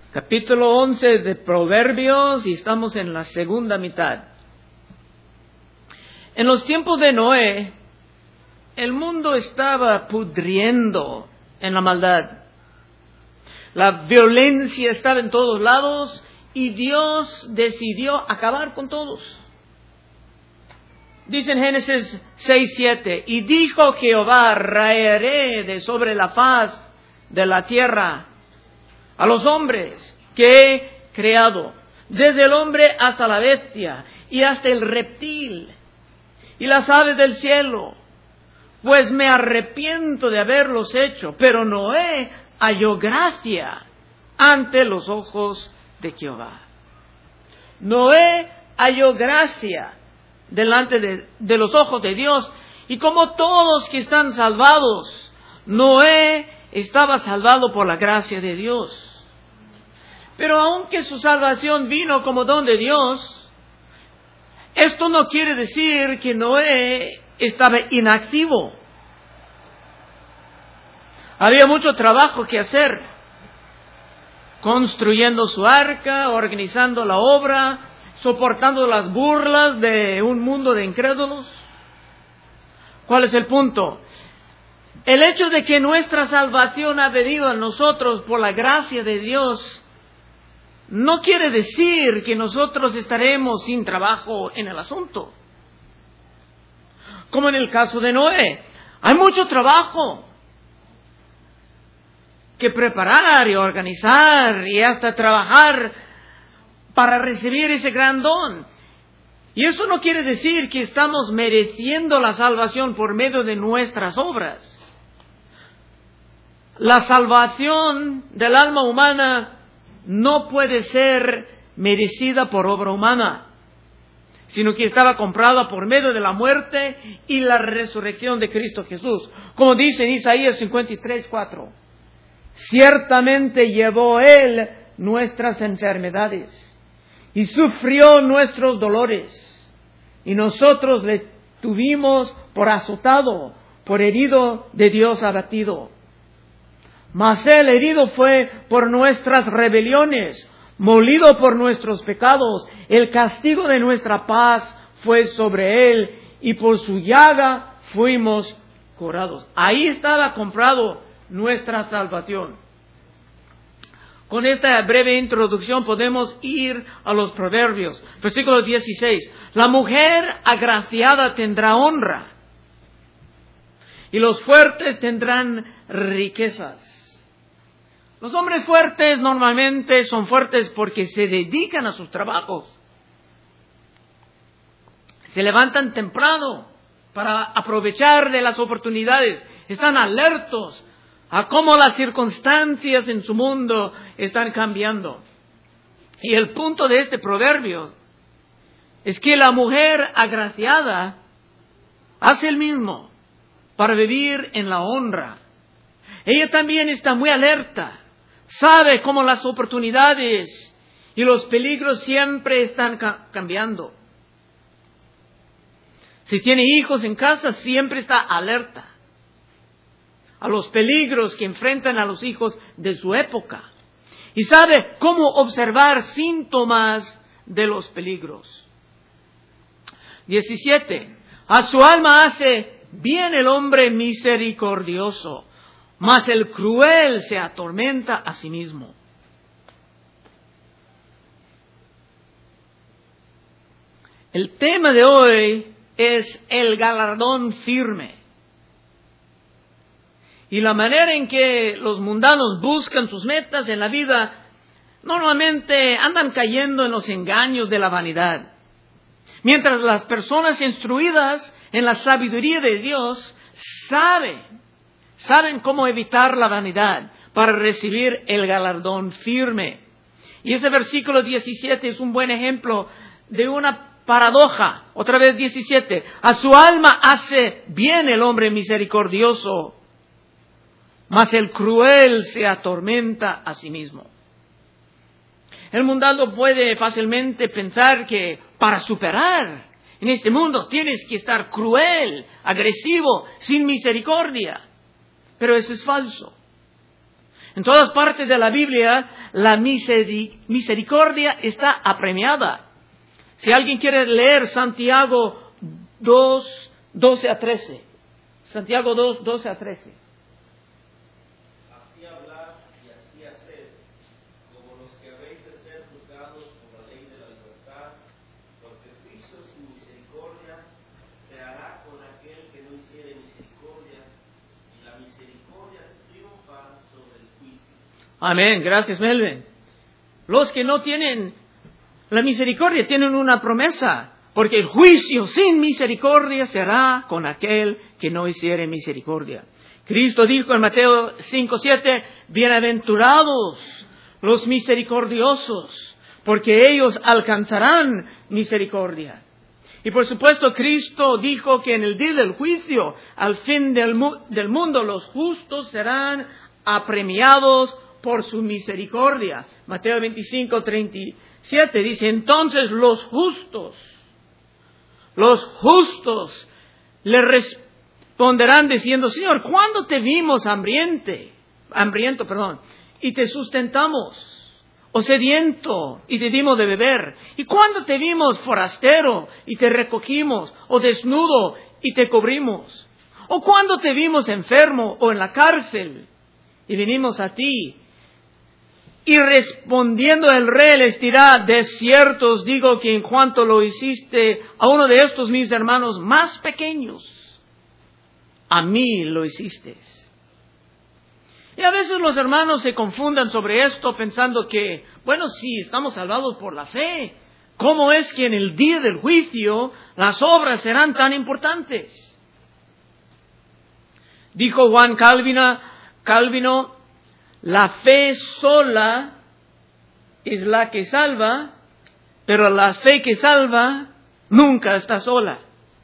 Capítulo 11 de Proverbios, y estamos en la segunda mitad. En los tiempos de Noé, el mundo estaba pudriendo en la maldad. La violencia estaba en todos lados y Dios decidió acabar con todos. Dice en Génesis 6:7, y dijo Jehová, raeré de sobre la faz de la tierra a los hombres que he creado, desde el hombre hasta la bestia y hasta el reptil y las aves del cielo, pues me arrepiento de haberlos hecho. Pero Noé halló gracia ante los ojos de Jehová. Noé halló gracia delante de los ojos de Dios, y como todos que están salvados, Noé estaba salvado por la gracia de Dios. Pero aunque su salvación vino como don de Dios, esto no quiere decir que Noé estaba inactivo. Había mucho trabajo que hacer, construyendo su arca, organizando la obra, soportando las burlas de un mundo de incrédulos. ¿Cuál es el punto? El hecho de que nuestra salvación ha venido a nosotros por la gracia de Dios no quiere decir que nosotros estaremos sin trabajo en el asunto. Como en el caso de Noé, hay mucho trabajo que preparar y organizar y hasta trabajar para recibir ese gran don. Y eso no quiere decir que estamos mereciendo la salvación por medio de nuestras obras. La salvación del alma humana no puede ser merecida por obra humana, sino que estaba comprada por medio de la muerte y la resurrección de Cristo Jesús. Como dice en Isaías 53:4, ciertamente llevó Él nuestras enfermedades y sufrió nuestros dolores, y nosotros le tuvimos por azotado, por herido de Dios abatido. Mas Él herido fue por nuestras rebeliones, molido por nuestros pecados. El castigo de nuestra paz fue sobre Él, y por su llaga fuimos curados. Ahí estaba comprado nuestra salvación. Con esta breve introducción podemos ir a los Proverbios. Versículo 16. La mujer agraciada tendrá honra, y los fuertes tendrán riquezas. Los hombres fuertes normalmente son fuertes porque se dedican a sus trabajos. Se levantan temprano para aprovechar de las oportunidades. Están alertos a cómo las circunstancias en su mundo están cambiando. Y el punto de este proverbio es que la mujer agraciada hace el mismo para vivir en la honra. Ella también está muy alerta. Sabe cómo las oportunidades y los peligros siempre están cambiando. Si tiene hijos en casa, siempre está alerta a los peligros que enfrentan a los hijos de su época. Y sabe cómo observar síntomas de los peligros. 17. A su alma hace bien el hombre misericordioso, mas el cruel se atormenta a sí mismo. El tema de hoy es el galardón firme. Y la manera en que los mundanos buscan sus metas en la vida, normalmente andan cayendo en los engaños de la vanidad. Mientras las personas instruidas en la sabiduría de Dios saben cómo evitar la vanidad para recibir el galardón firme. Y ese versículo 17 es un buen ejemplo de una paradoja. Otra vez 17. A su alma hace bien el hombre misericordioso, mas el cruel se atormenta a sí mismo. El mundano puede fácilmente pensar que para superar en este mundo tienes que estar cruel, agresivo, sin misericordia. Pero eso es falso. En todas partes de la Biblia, la misericordia está apremiada. Si alguien quiere leer Santiago 2, 12 a 13. Santiago 2, 12 a 13. Así hablar y así hacer, como los que habéis de ser juzgados por la ley de la libertad, porque juicio sin misericordia se hará con aquel que no hiciere misericordia, y la misericordia triunfa sobre el juicio. Amén, gracias Melvin. Los que no tienen la misericordia tienen una promesa, porque el juicio sin misericordia será con aquel que no hiciere misericordia. Cristo dijo en Mateo 5:7, bienaventurados los misericordiosos, porque ellos alcanzarán misericordia. Y por supuesto Cristo dijo que en el día del juicio, al fin del mundo, los justos serán apremiados por su misericordia. Mateo 25:37 dice, entonces los justos le responderán diciendo, Señor, ¿cuándo te vimos hambriento, y te sustentamos? O sediento, y te dimos de beber. ¿Y cuándo te vimos forastero, y te recogimos? O desnudo, y te cubrimos. ¿O cuándo te vimos enfermo, o en la cárcel, y vinimos a ti? Y respondiendo el rey les dirá, de cierto os digo que en cuanto lo hiciste a uno de estos mis hermanos más pequeños, a mí lo hiciste. Y a veces los hermanos se confundan sobre esto pensando que, bueno, sí, estamos salvados por la fe. ¿Cómo es que en el día del juicio las obras serán tan importantes? Dijo Juan Calvino, la fe sola es la que salva, pero la fe que salva nunca está sola.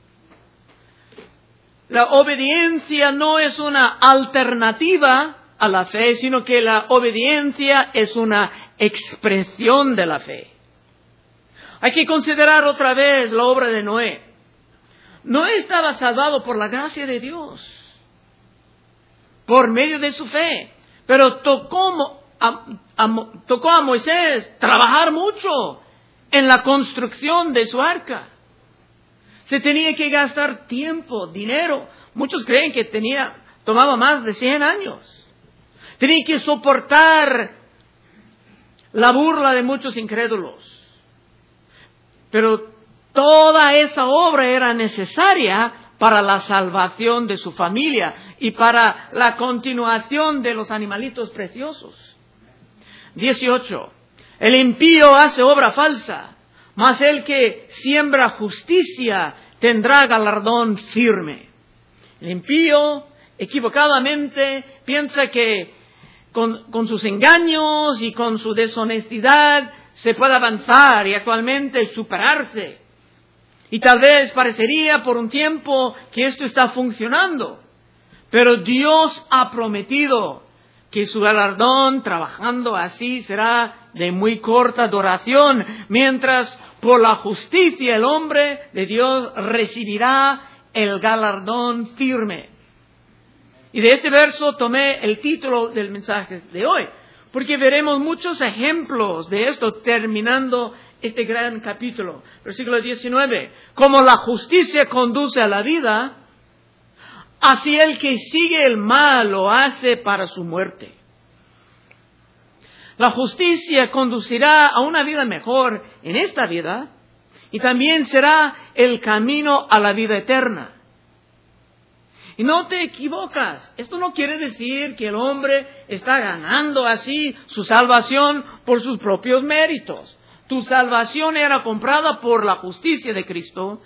La obediencia no es una alternativa a la fe, sino que la obediencia es una expresión de la fe. Hay que considerar otra vez la obra de Noé. Noé estaba salvado por la gracia de Dios, por medio de su fe. Pero tocó a Moisés trabajar mucho en la construcción de su arca. Se tenía que gastar tiempo, dinero. Muchos creen que tomaba más de 100 años. Tenía que soportar la burla de muchos incrédulos. Pero toda esa obra era necesaria para la salvación de su familia y para la continuación de los animalitos preciosos. 18. El impío hace obra falsa, mas el que siembra justicia tendrá galardón firme. El impío equivocadamente piensa que con sus engaños y con su deshonestidad se puede avanzar y actualmente superarse. Y tal vez parecería por un tiempo que esto está funcionando. Pero Dios ha prometido que su galardón trabajando así será de muy corta duración, mientras por la justicia el hombre de Dios recibirá el galardón firme. Y de este verso tomé el título del mensaje de hoy, porque veremos muchos ejemplos de esto terminando este gran capítulo. Versículo 19. Como la justicia conduce a la vida, así el que sigue el mal lo hace para su muerte. La justicia conducirá a una vida mejor en esta vida y también será el camino a la vida eterna. Y no te equivocas. Esto no quiere decir que el hombre está ganando así su salvación por sus propios méritos. Tu salvación era comprada por la justicia de Cristo.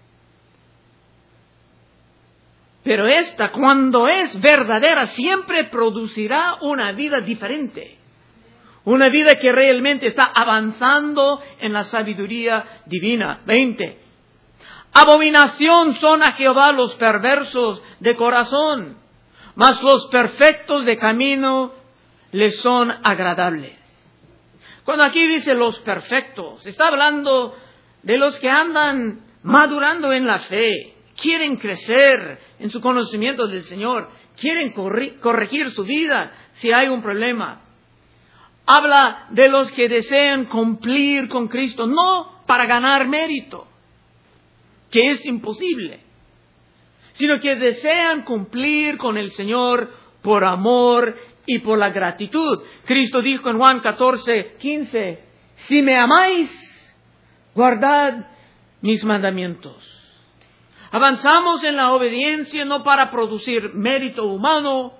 Pero esta, cuando es verdadera, siempre producirá una vida diferente. Una vida que realmente está avanzando en la sabiduría divina. 20. Abominación son a Jehová los perversos de corazón, mas los perfectos de camino les son agradables. Cuando aquí dice los perfectos, está hablando de los que andan madurando en la fe, quieren crecer en su conocimiento del Señor, quieren corregir su vida si hay un problema. Habla de los que desean cumplir con Cristo, no para ganar mérito, que es imposible, sino que desean cumplir con el Señor por amor y por la gratitud. Cristo dijo en Juan 14:15, si me amáis, guardad mis mandamientos. Avanzamos en la obediencia no para producir mérito humano,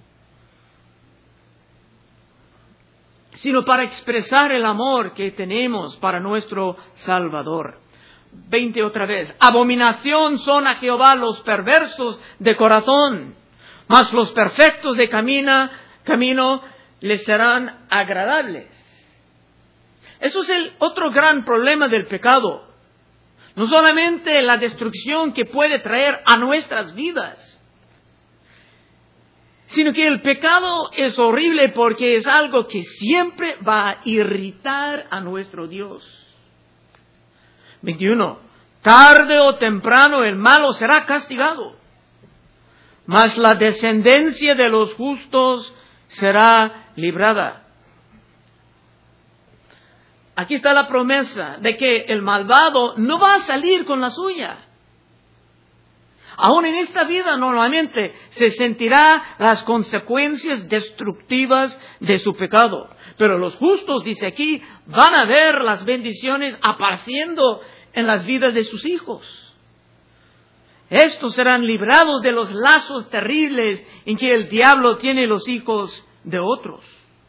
sino para expresar el amor que tenemos para nuestro Salvador. 20 otra vez. Abominación son a Jehová los perversos de corazón, mas los perfectos de camino les serán agradables. Eso es el otro gran problema del pecado. No solamente la destrucción que puede traer a nuestras vidas, sino que el pecado es horrible porque es algo que siempre va a irritar a nuestro Dios. 21. Tarde o temprano el malo será castigado, mas la descendencia de los justos será librada. Aquí está la promesa de que el malvado no va a salir con la suya. Aún en esta vida normalmente se sentirá las consecuencias destructivas de su pecado. Pero los justos, dice aquí, van a ver las bendiciones apareciendo en las vidas de sus hijos. Estos serán librados de los lazos terribles en que el diablo tiene los hijos de otros.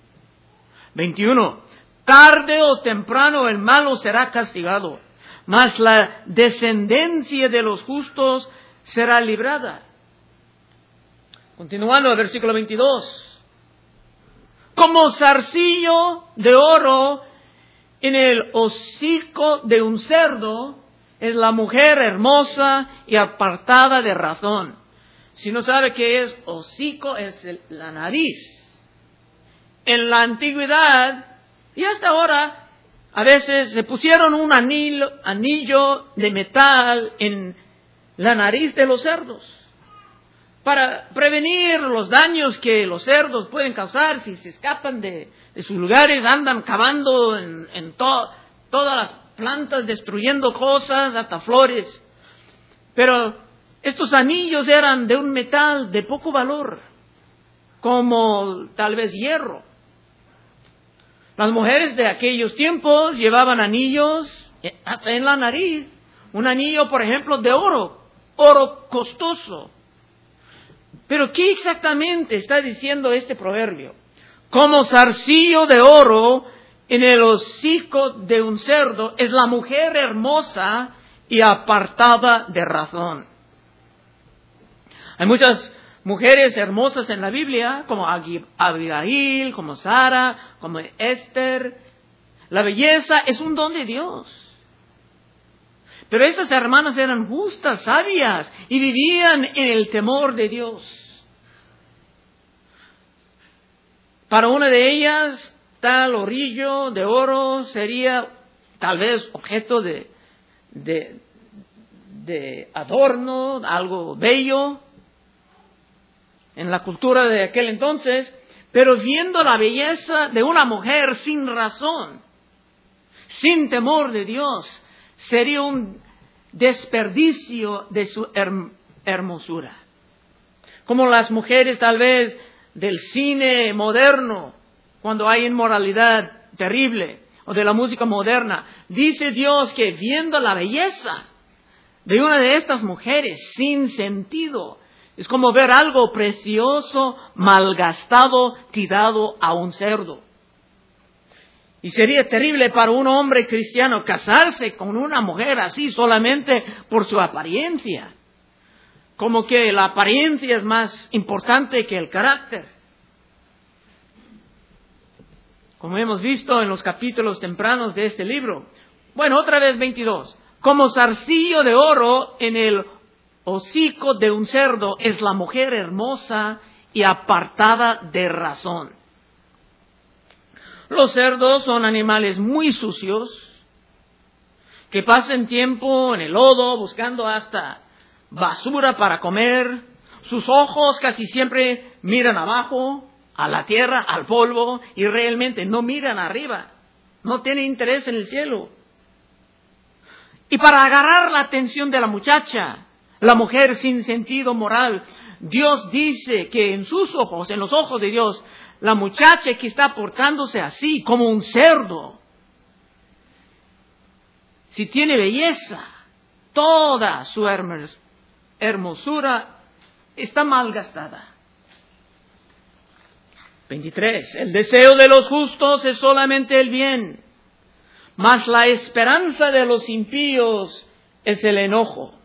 21. Tarde o temprano el malo será castigado, mas la descendencia de los justos será librada. Continuando el versículo 22. Como zarcillo de oro en el hocico de un cerdo es la mujer hermosa y apartada de razón. Si no sabe qué es hocico, es la nariz. En la antigüedad y hasta ahora, a veces se pusieron un anillo de metal en la nariz de los cerdos para prevenir los daños que los cerdos pueden causar si se escapan de sus lugares, andan cavando en todas las plantas, destruyendo cosas, hasta flores. Pero estos anillos eran de un metal de poco valor, como tal vez hierro. Las mujeres de aquellos tiempos llevaban anillos hasta en la nariz. Un anillo, por ejemplo, de oro costoso. Pero ¿qué exactamente está diciendo este proverbio? Como zarcillo de oro en el hocico de un cerdo es la mujer hermosa y apartada de razón. Hay muchas mujeres hermosas en la Biblia, como Abigail, como Sara, como Esther. La belleza es un don de Dios. Pero estas hermanas eran justas, sabias, y vivían en el temor de Dios. Para una de ellas, tal orillo de oro sería tal vez objeto de adorno, algo bello en la cultura de aquel entonces, pero viendo la belleza de una mujer sin razón, sin temor de Dios, sería un desperdicio de su hermosura. Como las mujeres tal vez del cine moderno, cuando hay inmoralidad terrible, o de la música moderna, dice Dios que viendo la belleza de una de estas mujeres sin sentido, es como ver algo precioso, malgastado, tirado a un cerdo. Y sería terrible para un hombre cristiano casarse con una mujer así solamente por su apariencia. Como que la apariencia es más importante que el carácter. Como hemos visto en los capítulos tempranos de este libro. Bueno, otra vez 22. Como zarcillo de oro en el hocico de un cerdo es la mujer hermosa y apartada de razón. Los cerdos son animales muy sucios, que pasan tiempo en el lodo buscando hasta basura para comer, sus ojos casi siempre miran abajo, a la tierra, al polvo, y realmente no miran arriba. No tienen interés en el cielo. Y para agarrar la atención de la muchacha, la mujer sin sentido moral, Dios dice que en sus ojos, en los ojos de Dios, la muchacha que está portándose así, como un cerdo, si tiene belleza, toda su hermosura está malgastada. 23. El deseo de los justos es solamente el bien, mas la esperanza de los impíos es el enojo.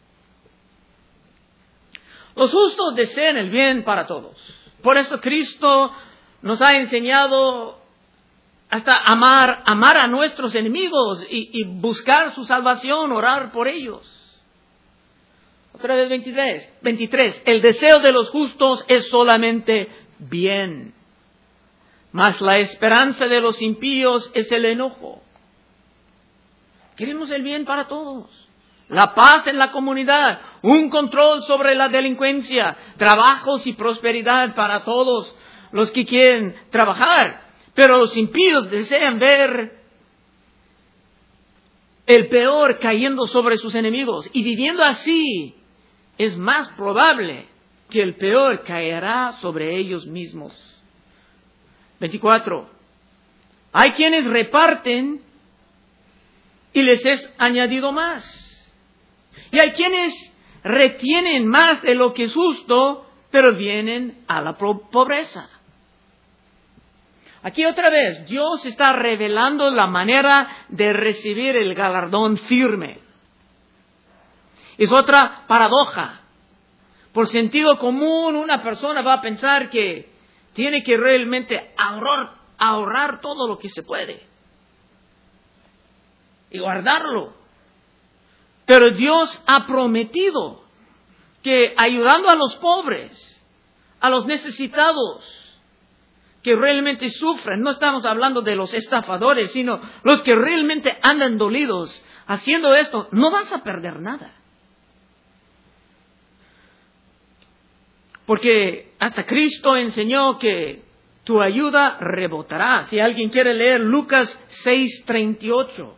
Los justos desean el bien para todos. Por eso Cristo nos ha enseñado hasta amar a nuestros enemigos y buscar su salvación, orar por ellos. Otra vez 23. El deseo de los justos es solamente bien, mas la esperanza de los impíos es el enojo. Queremos el bien para todos. La paz en la comunidad, un control sobre la delincuencia, trabajos y prosperidad para todos los que quieren trabajar. Pero los impíos desean ver el peor cayendo sobre sus enemigos. Y viviendo así, es más probable que el peor caerá sobre ellos mismos. 24. Hay quienes reparten y les es añadido más. Y hay quienes retienen más de lo que es justo, pero vienen a la pobreza. Aquí otra vez, Dios está revelando la manera de recibir el galardón firme. Es otra paradoja. Por sentido común, una persona va a pensar que tiene que realmente ahorrar todo lo que se puede y guardarlo. Pero Dios ha prometido que ayudando a los pobres, a los necesitados, que realmente sufren, no estamos hablando de los estafadores, sino los que realmente andan dolidos, haciendo esto, no vas a perder nada. Porque hasta Cristo enseñó que tu ayuda rebotará. Si alguien quiere leer Lucas 6:38.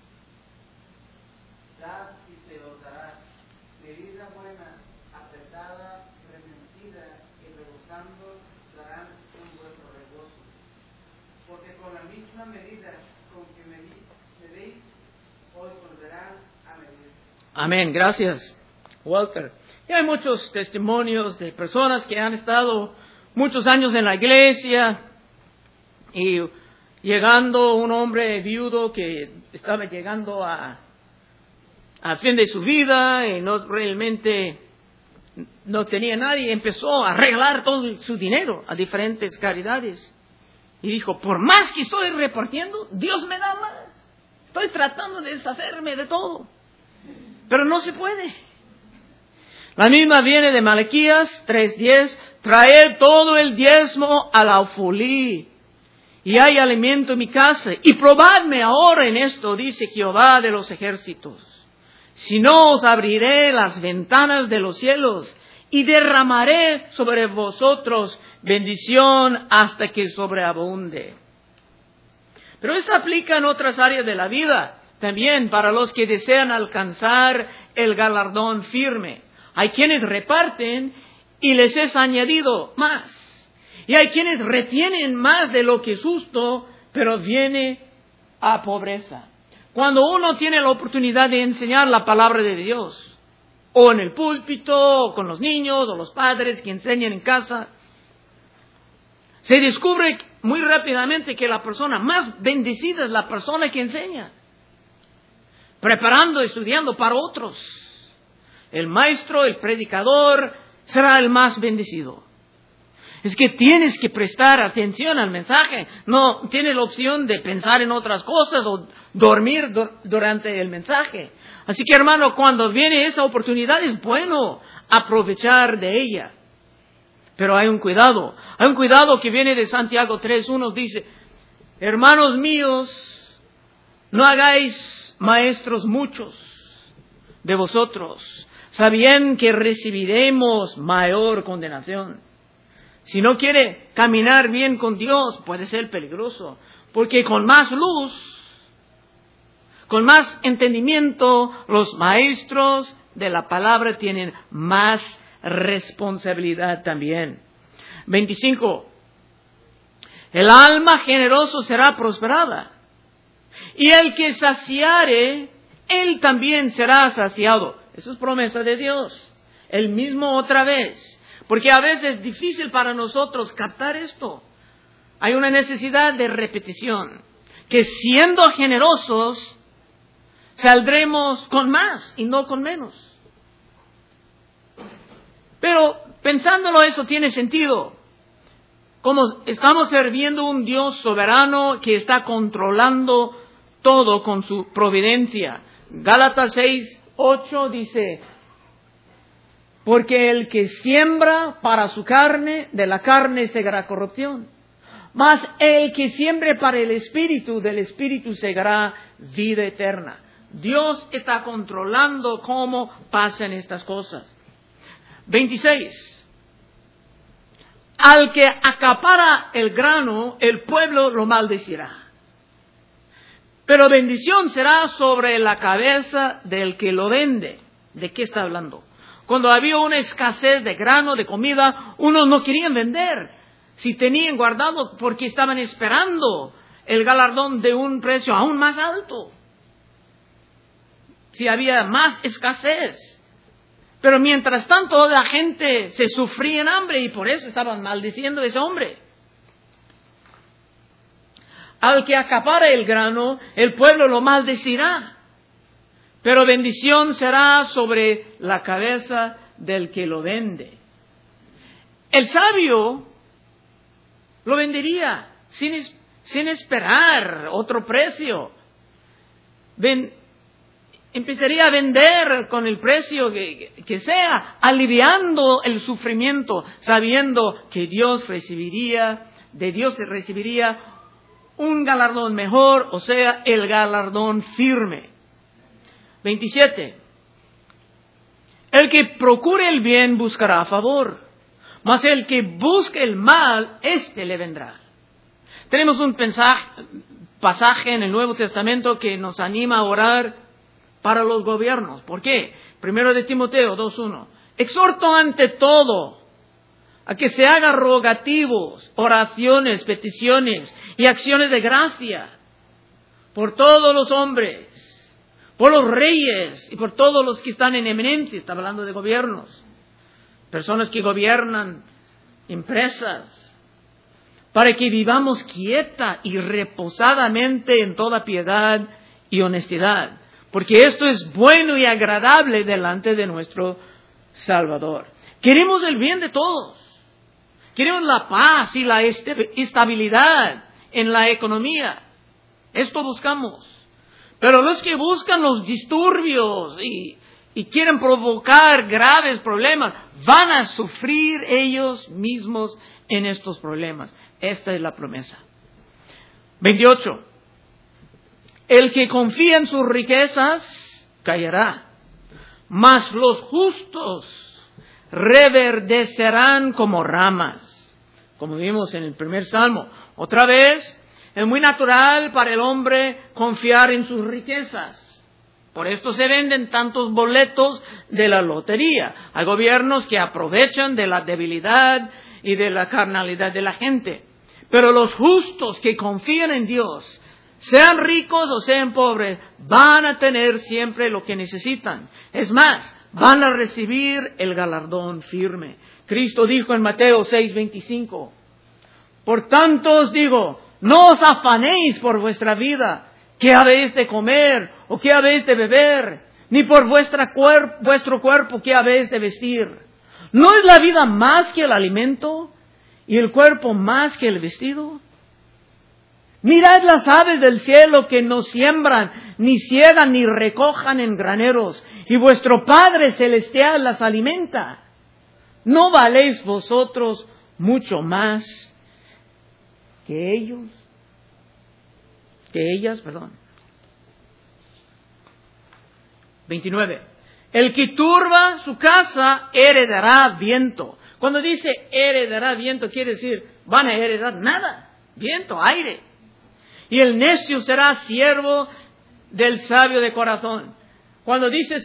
Dad y se os dará, medida buena, apretada, rementida y rebosando, darán un vuestro regozo. Porque con la misma medida con que medéis, os volverán a medir. Amén, gracias, Walter. Y hay muchos testimonios de personas que han estado muchos años en la iglesia y llegando un hombre viudo que estaba llegando al fin de su vida y no realmente no tenía nadie, empezó a regalar todo su dinero a diferentes caridades y dijo, por más que estoy repartiendo, Dios me da más. Estoy tratando de deshacerme de todo, pero no se puede. La misma viene de Malaquías 3:10, traed todo el diezmo al alfolí, y hay alimento en mi casa, y probadme ahora en esto, dice Jehová de los ejércitos. Si no, os abriré las ventanas de los cielos, y derramaré sobre vosotros bendición hasta que sobreabunde. Pero esto aplica en otras áreas de la vida, también para los que desean alcanzar el galardón firme. Hay quienes reparten y les es añadido más. Y hay quienes retienen más de lo que es justo, pero viene a pobreza. Cuando uno tiene la oportunidad de enseñar la palabra de Dios, o en el púlpito, o con los niños, o los padres que enseñan en casa, se descubre muy rápidamente que la persona más bendecida es la persona que enseña, preparando, estudiando para otros. El maestro, el predicador, será el más bendecido. Es que tienes que prestar atención al mensaje. No tienes la opción de pensar en otras cosas o dormir durante el mensaje. Así que, hermano, cuando viene esa oportunidad es bueno aprovechar de ella. Pero hay un cuidado. Hay un cuidado que viene de Santiago 3:1. Dice, hermanos míos, no hagáis maestros muchos de vosotros, sabiendo que recibiremos mayor condenación. Si no quiere caminar bien con Dios, puede ser peligroso, porque con más luz, con más entendimiento, los maestros de la palabra tienen más responsabilidad también. 25. El alma generoso será prosperada, y el que saciare, él también será saciado. Eso es promesa de Dios. El mismo otra vez. Porque a veces es difícil para nosotros captar esto. Hay una necesidad de repetición. Que siendo generosos, saldremos con más y no con menos. Pero pensándolo, eso tiene sentido. Como estamos sirviendo un Dios soberano que está controlando todo con su providencia. Gálatas 6:8 dice: porque el que siembra para su carne, de la carne segará corrupción. Mas el que siembre para el Espíritu, del Espíritu segará vida eterna. Dios está controlando cómo pasan estas cosas. 26. Al que acapara el grano, el pueblo lo maldecirá. Pero bendición será sobre la cabeza del que lo vende. ¿De qué está hablando? Cuando había una escasez de grano, de comida, unos no querían vender. Si tenían guardado, porque estaban esperando el galardón de un precio aún más alto. Si había más escasez. Pero mientras tanto la gente se sufría en hambre y por eso estaban maldiciendo a ese hombre. Al que acapara el grano, el pueblo lo maldecirá. Pero bendición será sobre la cabeza del que lo vende. El sabio lo vendería sin esperar otro precio. Empezaría a vender con el precio que sea, aliviando el sufrimiento, sabiendo que de Dios recibiría un galardón mejor, o sea, el galardón firme. 27. El que procure el bien buscará favor, mas el que busque el mal, éste le vendrá. Tenemos un pasaje en el Nuevo Testamento que nos anima a orar para los gobiernos. ¿Por qué? 1 de Timoteo 2:1. Exhorto ante todo a que se hagan rogativos, oraciones, peticiones y acciones de gracia por todos los hombres, por los reyes y por todos los que están en eminencia. Está hablando de gobiernos, personas que gobiernan empresas, para que vivamos quieta y reposadamente en toda piedad y honestidad, porque esto es bueno y agradable delante de nuestro Salvador. Queremos el bien de todos. Queremos la paz y la estabilidad en la economía. Esto buscamos. Pero los que buscan los disturbios y quieren provocar graves problemas, van a sufrir ellos mismos en estos problemas. Esta es la promesa. 28. El que confía en sus riquezas caerá, mas los justos reverdecerán como ramas, como vimos en el primer salmo. Otra vez, es muy natural para el hombre confiar en sus riquezas. Por esto se venden tantos boletos de la lotería. Hay gobiernos que aprovechan de la debilidad y de la carnalidad de la gente. Pero los justos que confían en Dios, sean ricos o sean pobres, van a tener siempre lo que necesitan. Es más, van a recibir el galardón firme. Cristo dijo en Mateo 6:25, por tanto os digo, no os afanéis por vuestra vida, qué habéis de comer o qué habéis de beber, ni por vuestro cuerpo qué habéis de vestir. ¿No es la vida más que el alimento y el cuerpo más que el vestido? Mirad las aves del cielo que no siembran, ni ciegan, ni recojan en graneros, y vuestro Padre Celestial las alimenta. ¿No valéis vosotros mucho más que ellos? Que ellas, perdón. 29. El que turba su casa heredará viento. Cuando dice heredará viento, quiere decir van a heredar nada. Viento, aire. Y el necio será siervo del sabio de corazón. Cuando dice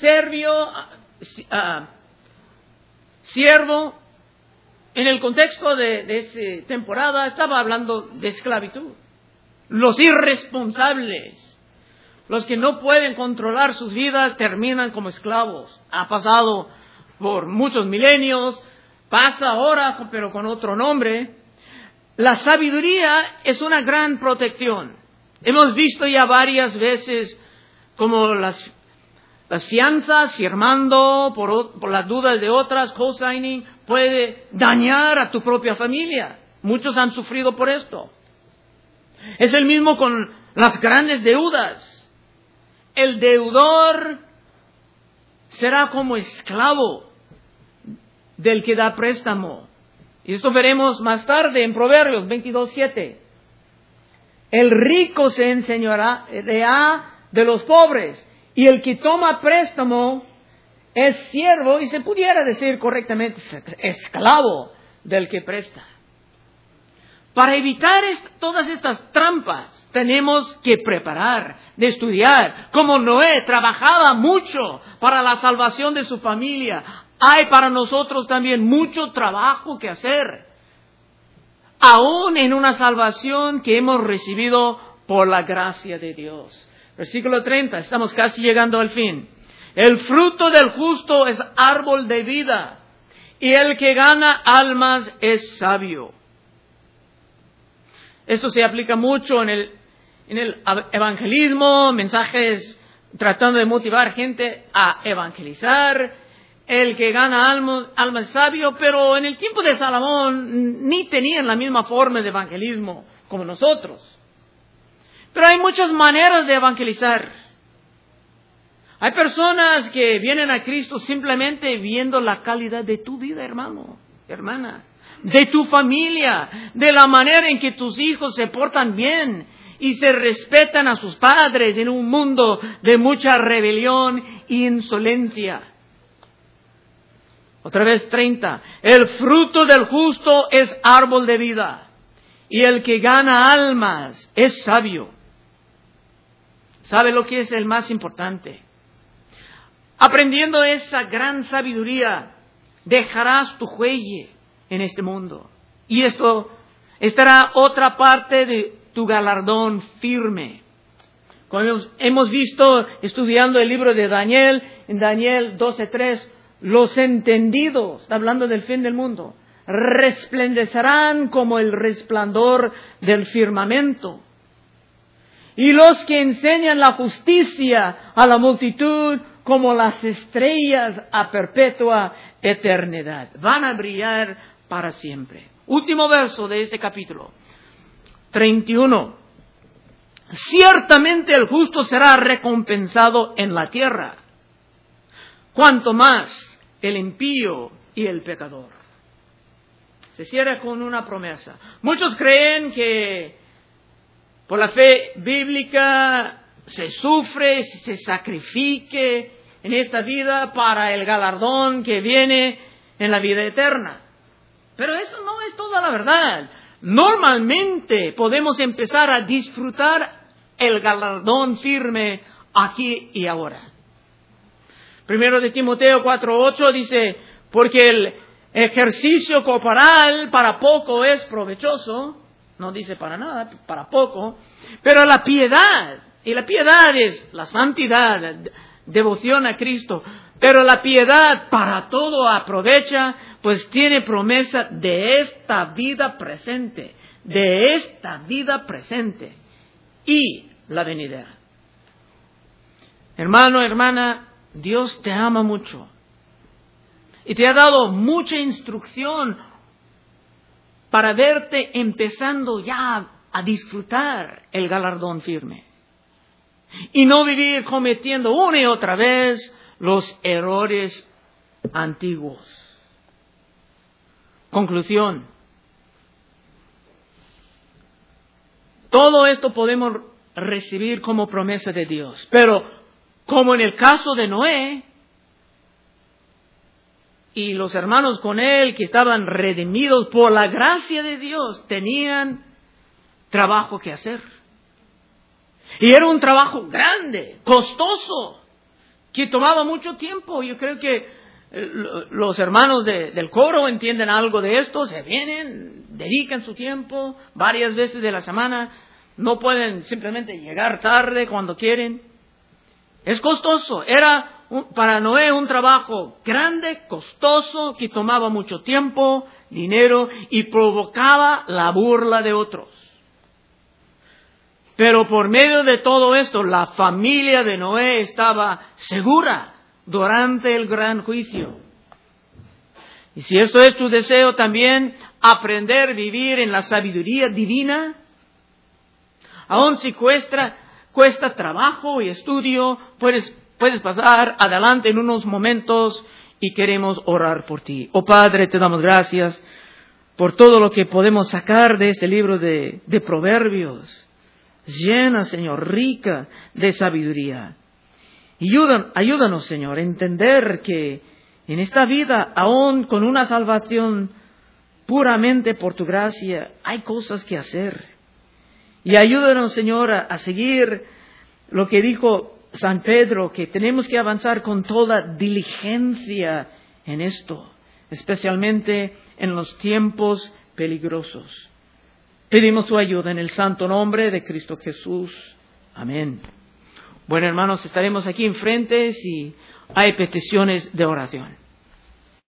siervo, en el contexto de esa temporada estaba hablando de esclavitud. Los irresponsables, los que no pueden controlar sus vidas, terminan como esclavos. Ha pasado por muchos milenios, pasa ahora, pero con otro nombre. La sabiduría es una gran protección. Hemos visto ya varias veces como las fianzas, firmando por las dudas de otras, co-signing, puede dañar a tu propia familia. Muchos han sufrido por esto. Es el mismo con las grandes deudas. El deudor será como esclavo del que da préstamo. Y esto veremos más tarde en Proverbios 22:7. El rico se enseñará de los pobres, y el que toma préstamo es siervo, y se pudiera decir correctamente, esclavo del que presta. Para evitar todas estas trampas, tenemos que preparar, de estudiar. Como Noé trabajaba mucho para la salvación de su familia, hay para nosotros también mucho trabajo que hacer. Aún en una salvación que hemos recibido por la gracia de Dios. Versículo 30, estamos casi llegando al fin. El fruto del justo es árbol de vida, y el que gana almas es sabio. Esto se aplica mucho en el evangelismo, mensajes tratando de motivar gente a evangelizar. El que gana alma es sabio, pero en el tiempo de Salomón ni tenían la misma forma de evangelismo como nosotros. Pero hay muchas maneras de evangelizar. Hay personas que vienen a Cristo simplemente viendo la calidad de tu vida, hermano, hermana, de tu familia, de la manera en que tus hijos se portan bien y se respetan a sus padres en un mundo de mucha rebelión e insolencia. Otra vez 30. El fruto del justo es árbol de vida, y el que gana almas es sabio. ¿Sabe lo que es el más importante? Aprendiendo esa gran sabiduría, dejarás tu huella en este mundo. Y esto estará otra parte de tu galardón firme. Como hemos visto estudiando el libro de Daniel, en Daniel 12:3, los entendidos, está hablando del fin del mundo, resplandecerán como el resplandor del firmamento. Y los que enseñan la justicia a la multitud como las estrellas a perpetua eternidad. Van a brillar para siempre. Último verso de este capítulo. 31. Ciertamente el justo será recompensado en la tierra, cuanto más el impío y el pecador. Se cierra con una promesa. Muchos creen que por la fe bíblica se sufre, se sacrifique en esta vida para el galardón que viene en la vida eterna. Pero eso no es toda la verdad. Normalmente podemos empezar a disfrutar el galardón firme aquí y ahora. Primero de Timoteo 4:8 dice, porque el ejercicio corporal para poco es provechoso, no dice para nada, para poco, pero la piedad, y la piedad es la santidad, devoción a Cristo, pero la piedad para todo aprovecha, pues tiene promesa de esta vida presente y la venidera. Hermano, hermana, Dios te ama mucho y te ha dado mucha instrucción para verte empezando ya a disfrutar el galardón firme y no vivir cometiendo una y otra vez los errores antiguos. Conclusión. Todo esto podemos recibir como promesa de Dios, pero como en el caso de Noé, y los hermanos con él que estaban redimidos por la gracia de Dios tenían trabajo que hacer. Y era un trabajo grande, costoso, que tomaba mucho tiempo. Yo creo que los hermanos del coro entienden algo de esto. Se vienen, dedican su tiempo varias veces de la semana. No pueden simplemente llegar tarde cuando quieren. Es costoso. Era para Noé un trabajo grande, costoso, que tomaba mucho tiempo, dinero y provocaba la burla de otros. Pero por medio de todo esto, la familia de Noé estaba segura durante el gran juicio. Y si esto es tu deseo también, aprender a vivir en la sabiduría divina, aun si cuesta trabajo y estudio, puedes pasar adelante en unos momentos y queremos orar por ti. Oh Padre, te damos gracias por todo lo que podemos sacar de este libro de Proverbios. Llena, Señor, rica de sabiduría. Ayúdanos, Señor, a entender que en esta vida, aún con una salvación puramente por tu gracia, hay cosas que hacer. Y ayúdanos, Señor, a seguir lo que dijo San Pedro, que tenemos que avanzar con toda diligencia en esto, especialmente en los tiempos peligrosos. Pedimos tu ayuda en el santo nombre de Cristo Jesús. Amén. Bueno, hermanos, estaremos aquí enfrente si hay peticiones de oración.